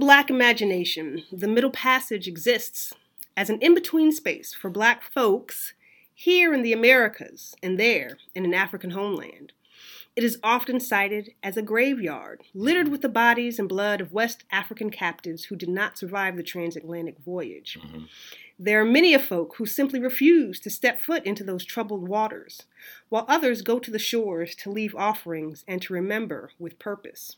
Black imagination, the Middle Passage exists as an in-between space for Black folks here in the Americas and there in an African homeland. It is often cited as a graveyard, littered with the bodies and blood of West African captives who did not survive the transatlantic voyage. Mm-hmm. There are many a folk who simply refuse to step foot into those troubled waters, while others go to the shores to leave offerings and to remember with purpose.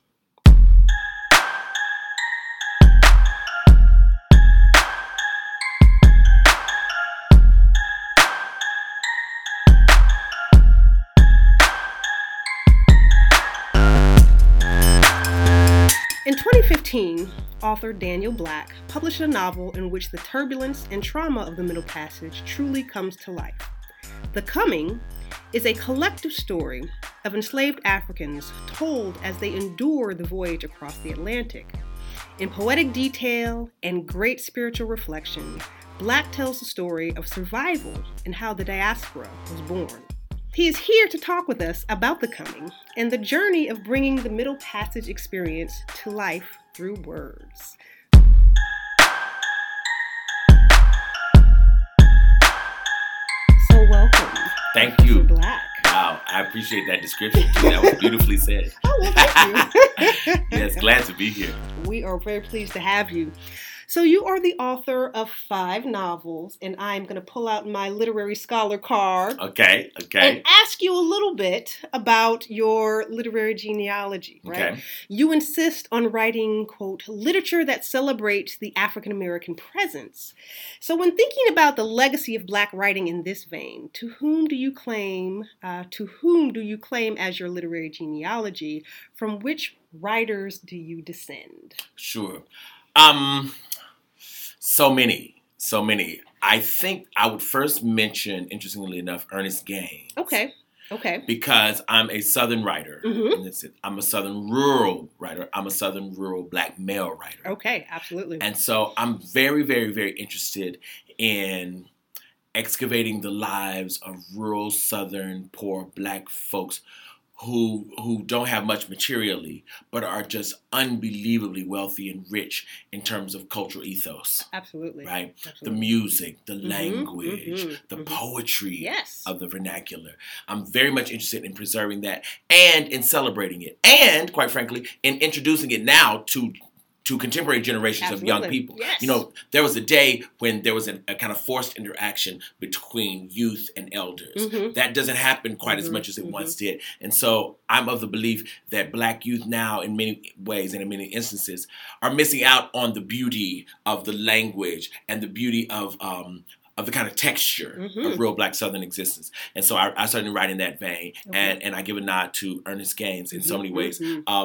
In 2015, author Daniel Black published a novel in which the turbulence and trauma of the Middle Passage truly comes to life. The Coming is a collective story of enslaved Africans told as they endure the voyage across the Atlantic. In poetic detail and great spiritual reflection, Black tells the story of survival and how the diaspora was born. He is here to talk with us about The Coming and the journey of bringing the Middle Passage experience to life through words. So welcome. Thank you. Black. Wow, I appreciate that description too. That was beautifully said. Oh, well, thank you. Yes, glad to be here. We are very pleased to have you. So you are the author of 5 novels, and I'm going to pull out my literary scholar card. Okay. And ask you a little bit about your literary genealogy, right? Okay. You insist on writing, quote, literature that celebrates the African-American presence. So when thinking about the legacy of Black writing in this vein, to whom do you claim as your literary genealogy? From which writers do you descend? Sure. So many. I think I would first mention, interestingly enough, Ernest Gaines. Okay. Because I'm a Southern writer. Mm-hmm. And I'm a Southern rural writer. I'm a Southern rural Black male writer. Okay, absolutely. And so I'm very, very, very interested in excavating the lives of rural Southern poor Black folks who don't have much materially, but are just unbelievably wealthy and rich in terms of cultural ethos. Absolutely. Right? Absolutely. The music, the language, the poetry of the vernacular. I'm very much interested in preserving that and in celebrating it. And, quite frankly, in introducing it now to contemporary generations of young people. Yes. You know, there was a day when there was a kind of forced interaction between youth and elders. Mm-hmm. That doesn't happen quite as much as it once did. And so I'm of the belief that Black youth now, in many ways and in many instances, are missing out on the beauty of the language and the beauty of the kind of texture of real Black Southern existence. And so I certainly write in that vein. Okay. And I give a nod to Ernest Gaines in so many ways.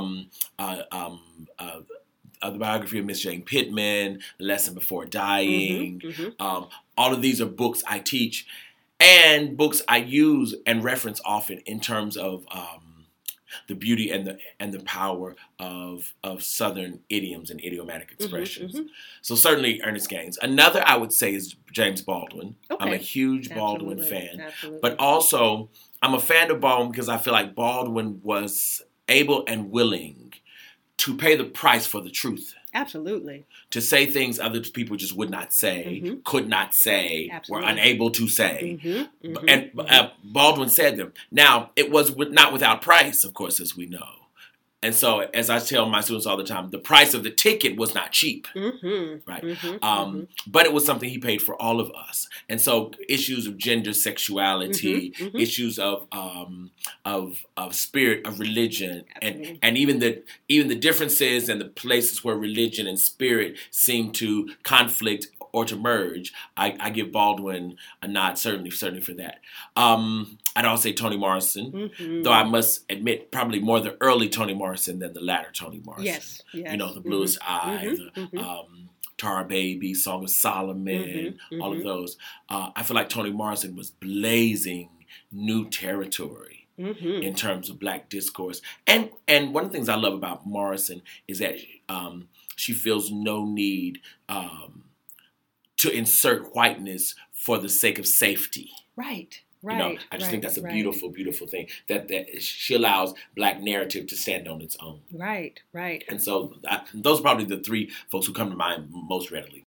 The biography of Miss Jane Pittman, Lesson Before Dying. All of these are books I teach and books I use and reference often in terms of the beauty and the power of Southern idioms and idiomatic expressions. So certainly Ernest Gaines. Another I would say is James Baldwin. Okay. I'm a huge Baldwin fan. Absolutely. But also I'm a fan of Baldwin because I feel like Baldwin was able and willing to pay the price for the truth. Absolutely. To say things other people just would not say, could not say, were unable to say. And Baldwin said them. Now, it was not without price, of course, as we know. And so, as I tell my students all the time, the price of the ticket was not cheap, right? But it was something he paid for all of us. And so, issues of gender, sexuality, issues of spirit, of religion, and even the differences and the places where religion and spirit seem to conflict or to merge, I give Baldwin a nod, certainly for that. I'd also say Toni Morrison, though I must admit probably more the early Toni Morrison than the latter Toni Morrison. Yes. You know, The Bluest Eye, Tar Baby, Song of Solomon, all of those. I feel like Toni Morrison was blazing new territory in terms of Black discourse. And one of the things I love about Morrison is that she feels no need to insert whiteness for the sake of safety. Right. Right. I just think that's a beautiful, beautiful thing that she allows Black narrative to stand on its own. Right. And so those are probably the three folks who come to mind most readily.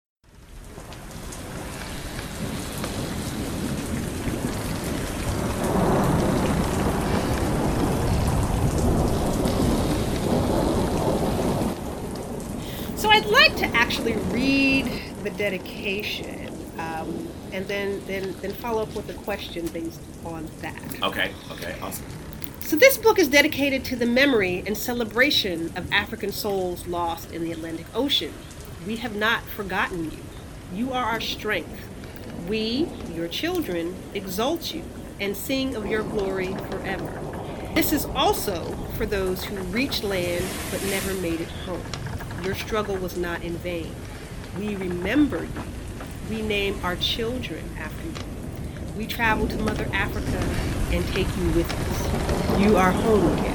So I'd like to actually read the dedication, and then follow up with a question based on that. Okay, awesome. So this book is dedicated to the memory and celebration of African souls lost in the Atlantic Ocean. We have not forgotten you. You are our strength. We, your children, exalt you and sing of your glory forever. This is also for those who reached land but never made it home. Your struggle was not in vain. We remember you. We name our children after you. We travel to Mother Africa and take you with us. You are home again.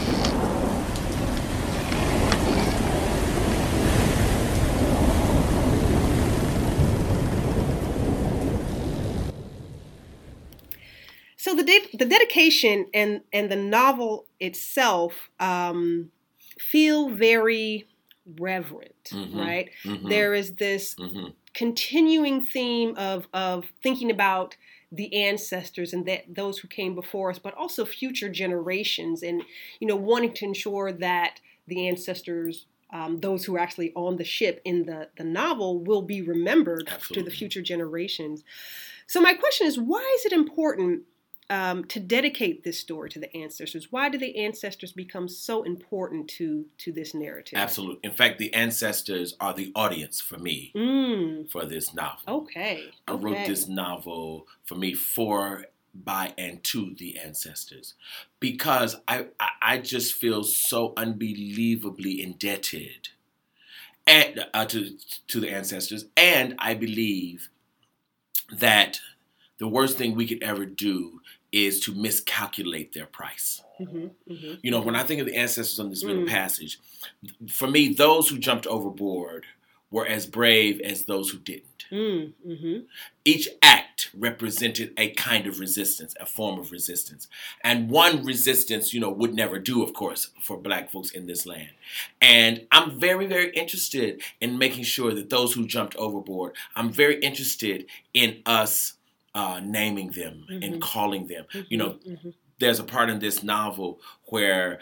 So the dedication and the novel itself feel very reverent, right? There is this continuing theme of thinking about the ancestors and those who came before us, but also future generations, and wanting to ensure that the ancestors, those who are actually on the ship in the novel, will be remembered to the future generations. So my question is, why is it important to dedicate this story to the ancestors? Why do the ancestors become so important to this narrative? Absolutely. In fact, the ancestors are the audience for me for this novel. Okay. I wrote this novel for me for, by, and to the ancestors because I just feel so unbelievably indebted and to the ancestors, and I believe that the worst thing we could ever do is to miscalculate their price. When I think of the ancestors on this middle passage, for me, those who jumped overboard were as brave as those who didn't. Each act represented a kind of resistance, a form of resistance. And one resistance, would never do, of course, for Black folks in this land. And I'm very, very interested in making sure that those who jumped overboard, I'm very interested in us naming them and calling them. There's a part in this novel where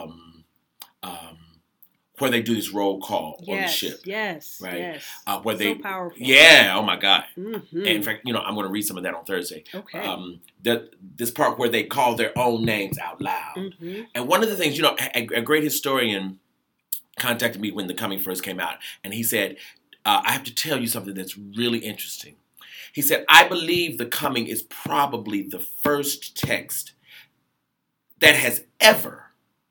they do this roll call on the ship. Yes. Where they, so powerful. Yeah. Oh my God. And in fact, I'm going to read some of that on Thursday. Okay. This part where they call their own names out loud. And one of the things, a great historian contacted me when The Coming first came out, and he said, I have to tell you something that's really interesting. He said, I believe The Coming is probably the first text that has ever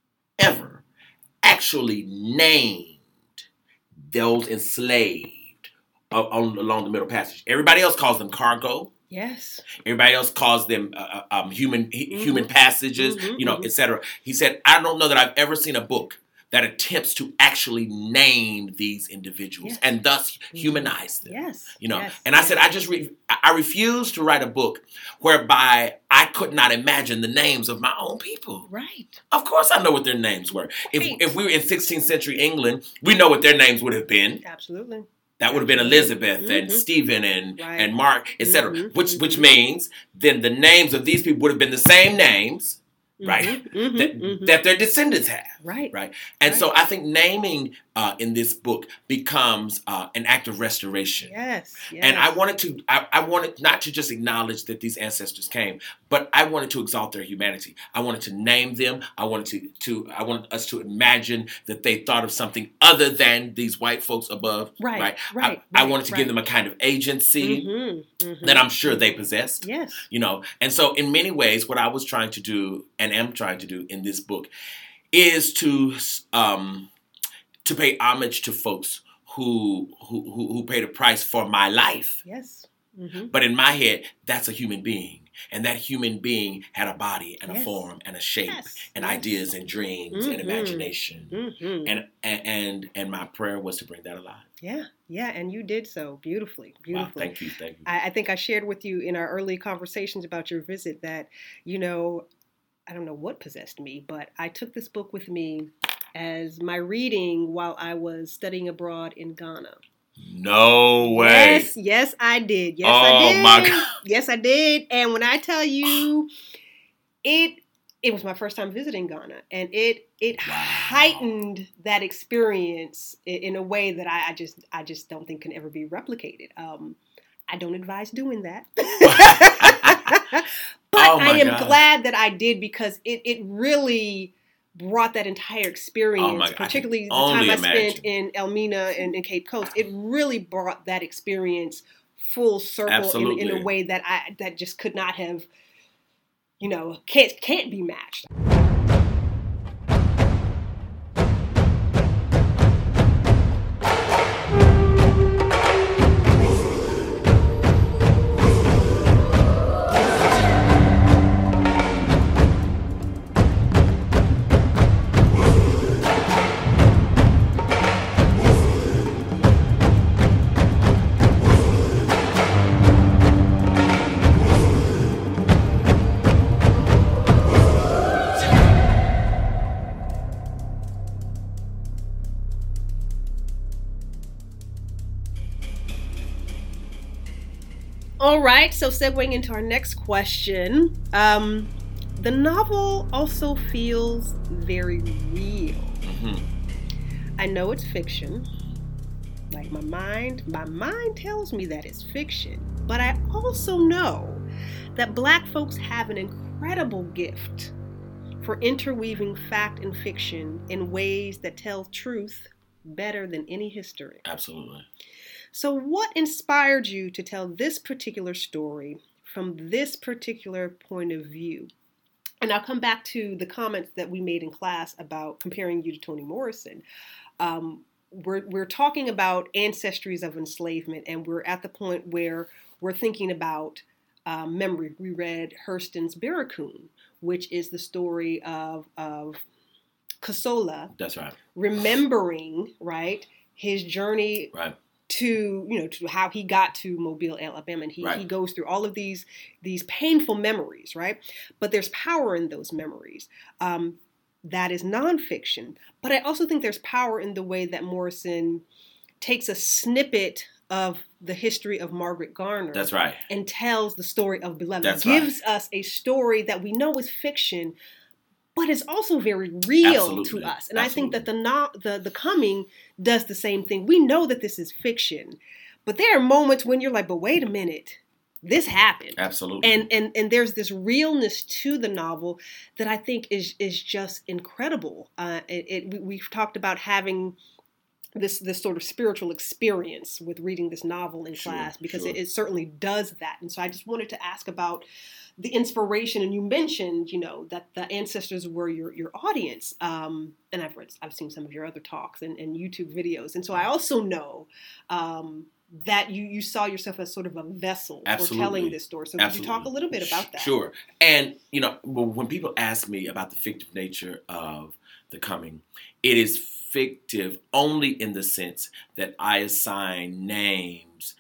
actually named those enslaved along the Middle Passage. Everybody else calls them cargo. Yes. Everybody else calls them human passages, etc. He said, I don't know that I've ever seen a book that attempts to actually name these individuals and thus humanize them. And I said, I refuse to write a book whereby I could not imagine the names of my own people. Right. Of course I know what their names were. If we were in 16th century England, we know what their names would have been. Absolutely. That would have been Elizabeth and Stephen and Mark, etc. Which means then the names of these people would have been the same names, right? That their descendants have. Right. And so I think naming in this book becomes an act of restoration. Yes. And I wanted not to just acknowledge that these ancestors came, but I wanted to exalt their humanity. I wanted to name them. I wanted us to imagine that they thought of something other than these white folks above. Right. I wanted to give them a kind of agency that I'm sure they possessed. Yes. And so in many ways, what I was trying to do and am trying to do in this book is to pay homage to folks who paid a price for my life. Yes. Mm-hmm. But in my head, that's a human being. And that human being had a body and a Yes. form and a shape Yes. and Yes. ideas and dreams and Mm-hmm. imagination. Mm-hmm. And my prayer was to bring that alive. Yeah, yeah, and you did so beautifully. Wow, thank you. I think I shared with you in our early conversations about your visit that, I don't know what possessed me, but I took this book with me as my reading while I was studying abroad in Ghana. No way. Yes, I did. Yes, I did. Oh my God. Yes, I did. And when I tell you, it was my first time visiting Ghana, and it heightened that experience in a way that I just don't think can ever be replicated. I don't advise doing that. But I am glad that I did, because it really brought that entire experience, particularly the time I spent in Elmina and in Cape Coast. It really brought that experience full circle in a way that just could not have, can't be matched. All right, so segueing into our next question, the novel also feels very real. Mm-hmm. I know it's fiction. Like my mind tells me that it's fiction, but I also know that Black folks have an incredible gift for interweaving fact and fiction in ways that tell truth better than any historian. Absolutely. So what inspired you to tell this particular story from this particular point of view? And I'll come back to the comments that we made in class about comparing you to Toni Morrison. We're talking about ancestries of enslavement, and we're at the point where we're thinking about memory. We read Hurston's Barracoon, which is the story of Kasola. That's right. Remembering, right, his journey. Right. To how he got to Mobile, Alabama, and he goes through all of these painful memories, right? But there's power in those memories. That is nonfiction. But I also think there's power in the way that Morrison takes a snippet of the history of Margaret Garner. That's right. And tells the story of Beloved. That's gives us a story that we know is fiction, but it's also very real to us. And I think that the Coming does the same thing. We know that this is fiction, but there are moments when you're like, but wait a minute, this happened. Absolutely. And there's this realness to the novel that I think is just incredible. We've talked about having this sort of spiritual experience with reading this novel in class, because it certainly does that. And so I just wanted to ask about the inspiration, and you mentioned, that the ancestors were your audience. And I've seen some of your other talks and YouTube videos. And so I also know that you saw yourself as sort of a vessel for telling this story. So could you talk a little bit about that? Sure. And, when people ask me about the fictive nature of The Coming, it is fictive only in the sense that I assign names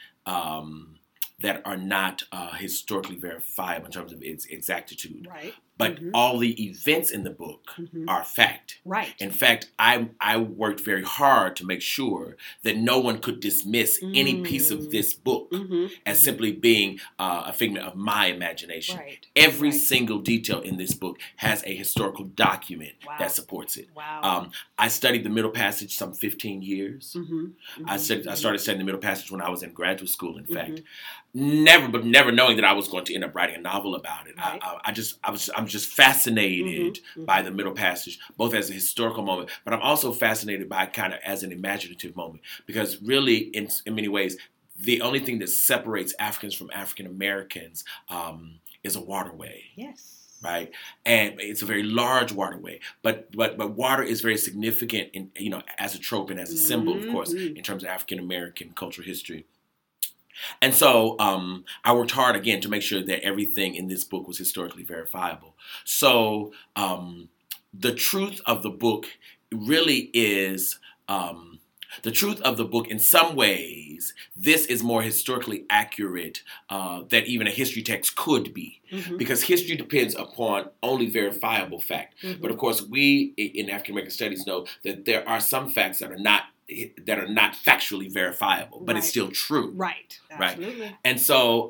that are not historically verifiable in terms of its exactitude. Right. But all the events in the book are fact. Right. In fact, I worked very hard to make sure that no one could dismiss any piece of this book as simply being a figment of my imagination. Right. Every single detail in this book has a historical document that supports it. Wow. I studied the Middle Passage some 15 years. I started studying the Middle Passage when I was in graduate school, in fact. Never knowing that I was going to end up writing a novel about it. Right. I'm just fascinated by the Middle Passage, both as a historical moment, but I'm also fascinated by it kind of as an imaginative moment, because really, in many ways, the only thing that separates Africans from African Americans is a waterway. Yes. Right, and it's a very large waterway, but water is very significant in as a trope and as a symbol, of course, in terms of African American cultural history. And so I worked hard again to make sure that everything in this book was historically verifiable. So the truth of the book really is the truth of the book. In some ways, this is more historically accurate than even a history text could be, because history depends upon only verifiable fact. But of course, we in African American Studies know that there are some facts that are not factually verifiable, but it's still true. Right. Absolutely. Right. And so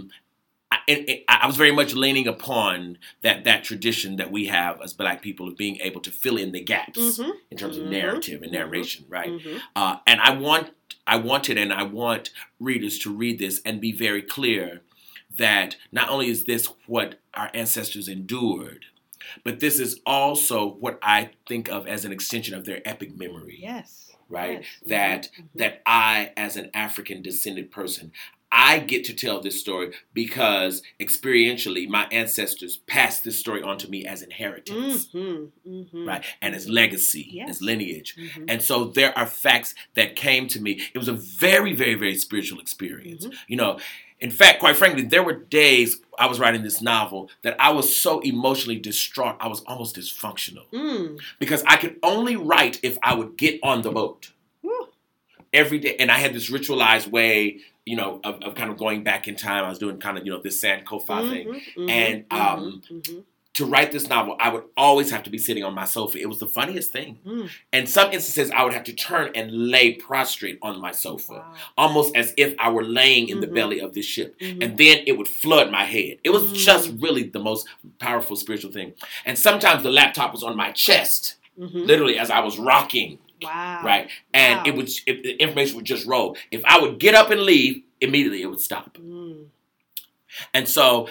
I was very much leaning upon that tradition that we have as Black people of being able to fill in the gaps in terms of narrative and narration, right? And I want readers to read this and be very clear that not only is this what our ancestors endured, but this is also what I think of as an extension of their epic memory. Yes. Right? Yes. That I, as an African descended person, I get to tell this story because experientially my ancestors passed this story on to me as inheritance, right? And as legacy, as lineage. And so there are facts that came to me. It was a very, very, very spiritual experience. You know, in fact, quite frankly, there were days I was writing this novel that I was so emotionally distraught, I was almost dysfunctional. Because I could only write if I would get on the boat every day. And I had this ritualized way, you know, of kind of going back in time. I was doing kind of, you know, this Sankofa thing. And to write this novel, I would always have to be sitting on my sofa. It was the funniest thing. In some instances, I would have to turn and lay prostrate on my sofa, almost as if I were laying in the belly of this ship. And then it would flood my head. It was just really the most powerful spiritual thing. And sometimes the laptop was on my chest, literally as I was rocking. Wow. Right. And the information would just roll. If I would get up and leave, immediately it would stop. And so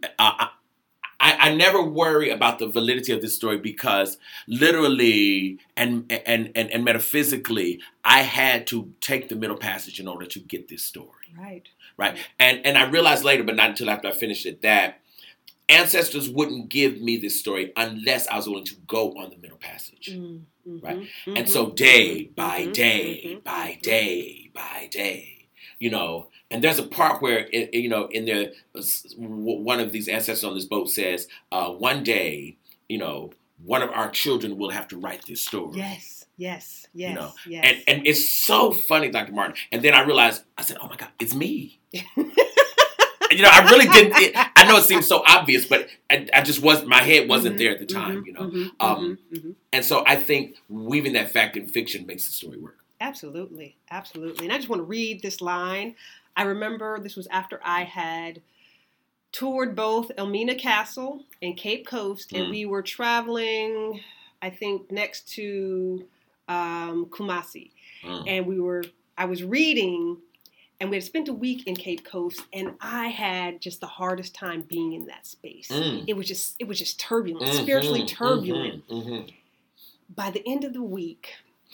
I never worry about the validity of this story because literally and metaphysically, I had to take the Middle Passage in order to get this story. Right. And I realized later, but not until after I finished it, that ancestors wouldn't give me this story unless I was willing to go on the Middle Passage. Right. And so day by day by day by day, you know, and there's a part where, you know, in there, one of these ancestors on this boat says, one day, you know, one of our children will have to write this story. Yes. You know, and it's so funny, Dr. Martin. And then I realized, I said, oh my God, it's me. You know, I really didn't. I know it seems so obvious, but I just wasn't. My head wasn't there at the time. You know, and so I think weaving that fact in fiction makes the story work. Absolutely. And I just want to read this line. I remember this was after I had toured both Elmina Castle and Cape Coast, and we were traveling, I think, next to Kumasi, and I was reading. And we had spent a week in Cape Coast, and I had just the hardest time being in that space. It was just turbulent, spiritually turbulent. By the end of the week,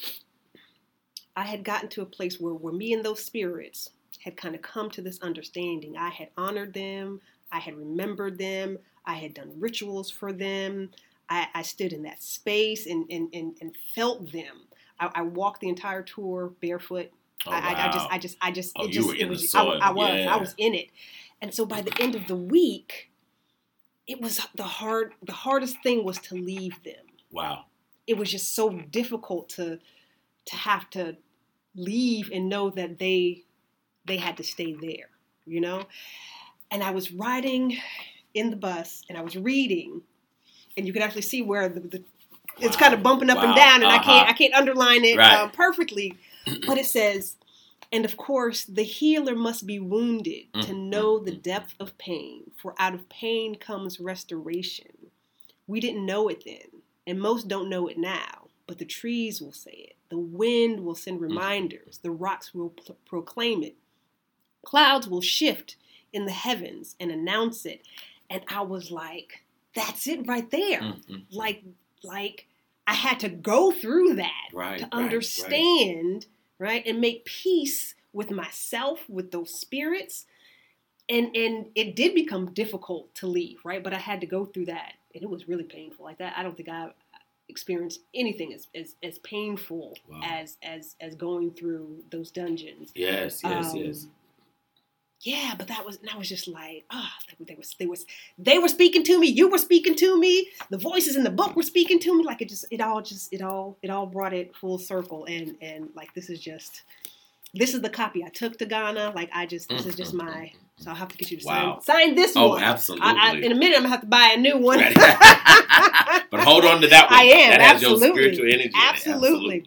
I had gotten to a place where me and those spirits had kind of come to this understanding. I had honored them. I had remembered them. I had done rituals for them. I stood in that space and felt them. I walked the entire tour barefoot. Oh, wow. I was in it. And so by the end of the week, it was the hardest thing was to leave them. Wow. It was just so difficult to have to leave and know that they had to stay there, you know? And I was riding in the bus and I was reading, and you could actually see where it's kind of bumping up and down, and I can't underline it perfectly. But it says, and of course, the healer must be wounded to know the depth of pain, for out of pain comes restoration. We didn't know it then, and most don't know it now, but the trees will say it. The wind will send reminders. The rocks will proclaim it. Clouds will shift in the heavens and announce it. And I was like, that's it right there. Like I had to go through that to understand, right? And make peace with myself, with those spirits. And it did become difficult to leave, right? But I had to go through that. And it was really painful. Like that, I don't think I experienced anything as painful as going through those dungeons. Yes. yeah, but that was just like, they were speaking to me. You were speaking to me. The voices in the book were speaking to me. Like it all brought it full circle. And like, this is the copy I took to Ghana. Like, this is just my, so I'll have to get you to sign this one. Oh, absolutely. In a minute, I'm going to have to buy a new one. But hold on to that one. I am, that has absolutely. your spiritual energy. Absolutely.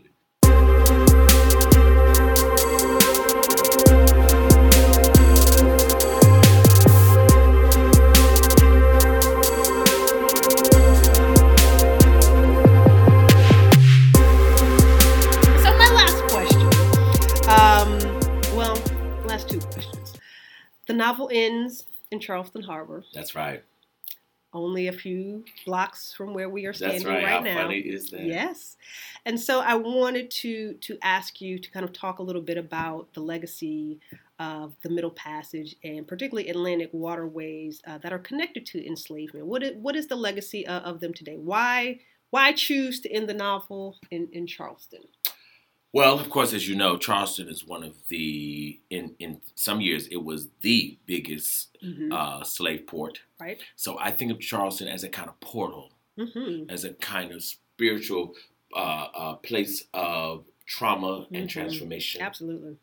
The novel ends in Charleston Harbor. That's right. Only a few blocks from where we are standing That's right. right now. How funny is that? Yes. And so I wanted to ask you to kind of talk a little bit about the legacy of the Middle Passage and particularly Atlantic waterways that are connected to enslavement. What is the legacy of them today? Why choose to end the novel in Charleston? Well, of course, as you know, Charleston is one of the, in some years, it was the biggest slave port. Right. So I think of Charleston as a kind of portal, as a kind of spiritual place of trauma and transformation. Absolutely.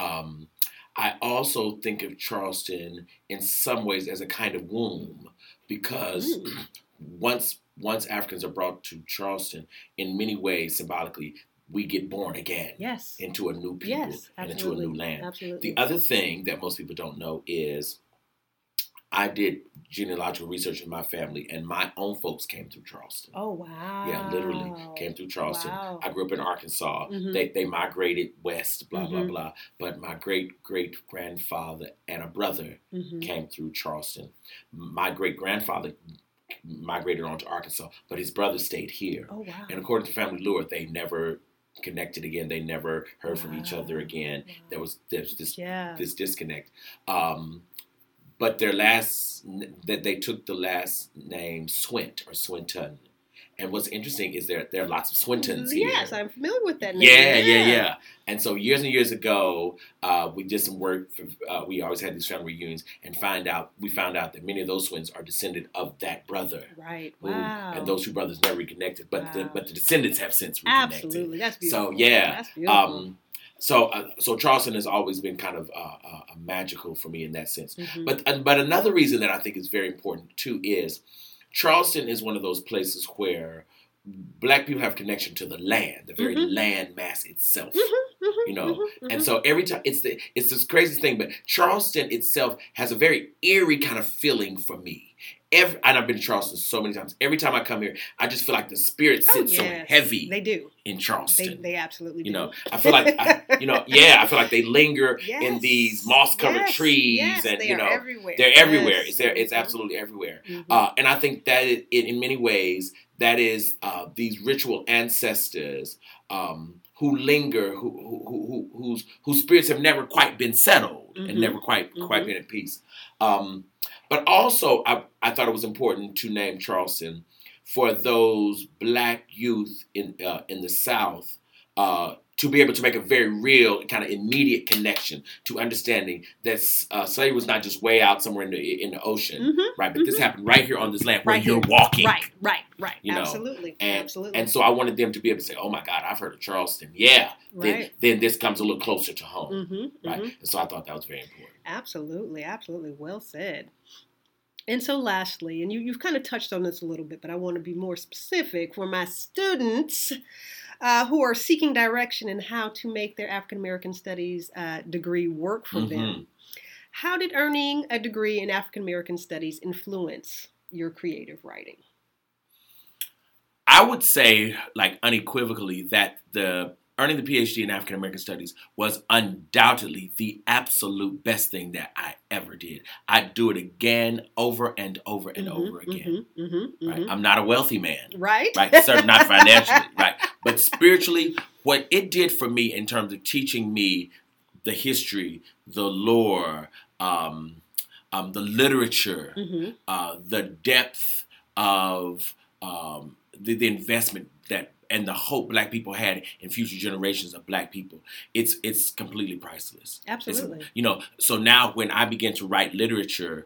I also think of Charleston in some ways as a kind of womb, because once Africans are brought to Charleston, in many ways, symbolically, we get born again into a new people and into a new land. Absolutely. The other thing that most people don't know is I did genealogical research in my family, and my own folks came through Charleston. Oh, wow. Yeah, literally came through Charleston. Wow. I grew up in Arkansas. They migrated west, blah, blah, blah. But my great-great-grandfather and a brother came through Charleston. My great-grandfather migrated on to Arkansas, but his brother stayed here. Oh, wow. And according to family lore, they never connected again. They never heard from each other again. There was this disconnect. But their they took the last name Swint or Swinton. And what's interesting is there are lots of Swintons here. Yes, I'm familiar with that name. Yeah. And so years and years ago, we did some work. We always had these family reunions, and we found out that many of those twins are descended of that brother. Right. Wow. And those two brothers never reconnected, but the descendants have since reconnected. Absolutely, that's beautiful. So yeah, that's beautiful. So Charleston has always been kind of magical for me in that sense. But another reason that I think is very important too is Charleston is one of those places where Black people have connection to the land, the very land mass itself. And so every time it's this crazy thing, but Charleston itself has a very eerie kind of feeling for me. And I've been to Charleston so many times. Every time I come here, I just feel like the spirit sits so heavy. They do in Charleston. They absolutely do. I feel like I feel like they linger in these moss-covered trees, and they are everywhere. They're everywhere. It's absolutely everywhere. And I think that in many ways that is these ritual ancestors who linger, whose spirits have never quite been settled and never quite been at peace. But also, I thought it was important to name Charleston for those Black youth in the South to be able to make a very real, kind of immediate connection to understanding that slavery was not just way out somewhere in the ocean, right? But this happened right here on this land where you're walking. Right. Absolutely. And so I wanted them to be able to say, oh my God, I've heard of Charleston. Yeah. Right. Then this comes a little closer to home. Right. And so I thought that was very important. Absolutely. Well said. And so lastly, and you've kind of touched on this a little bit, but I want to be more specific for my students who are seeking direction in how to make their African American Studies degree work for them. How did earning a degree in African American Studies influence your creative writing? I would say, like, unequivocally, that earning the PhD in African American Studies was undoubtedly the absolute best thing that I ever did. I'd do it again, over and over and over again. Right? I'm not a wealthy man. Right. Certainly not financially. Right. But spiritually, what it did for me in terms of teaching me the history, the lore, the literature, the depth of the investment that and the hope Black people had in future generations of Black people, it's completely priceless. Absolutely. So now when I begin to write literature,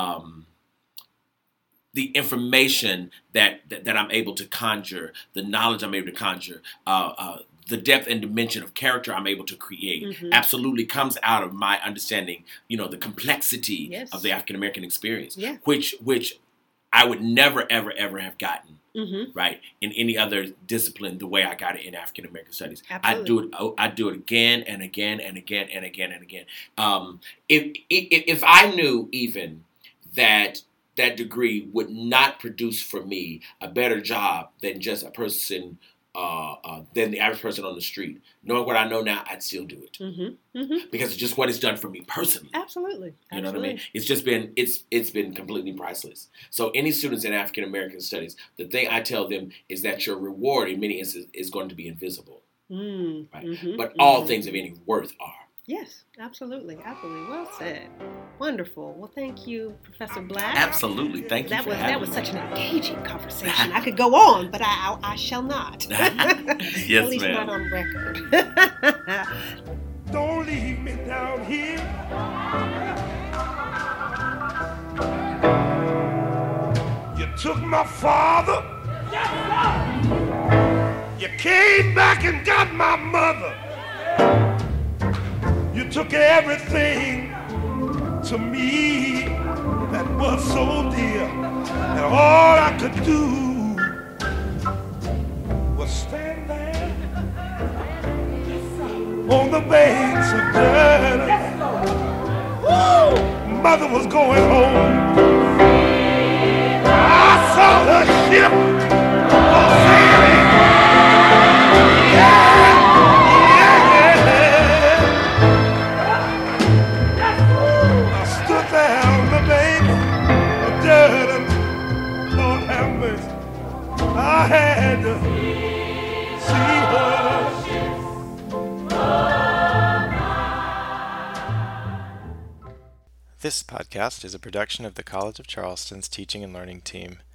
the information that I'm able to conjure, the knowledge I'm able to conjure, the depth and dimension of character I'm able to create absolutely comes out of my understanding, the complexity of the African American experience, which I would never, ever, ever have gotten, right, in any other discipline the way I got it in African American studies. Absolutely. I do it again and again and again and again and again. If I knew even that degree would not produce for me a better job than just a person, than the average person on the street, knowing what I know now, I'd still do it because it's just what it's done for me personally. Absolutely. You know what I mean? It's just been it's been completely priceless. So any students in African American studies, the thing I tell them is that your reward in many instances is going to be invisible, right? But all things of any worth are. Yes, absolutely. Absolutely. Well said. Wonderful. Well, thank you, Professor Black. Absolutely. Thank you for having me. That was such an engaging conversation. I could go on, but I shall not. Yes, at least ma'am. not on record. Don't leave me down here. You took my father. Yes, sir. You came back and got my mother. You took everything to me that was so dear, and all I could do was stand there on the banks of Jordan. Mother was going home. I saw her ship sailing. Yeah. I had to see her. This podcast is a production of the College of Charleston's Teaching and Learning Team.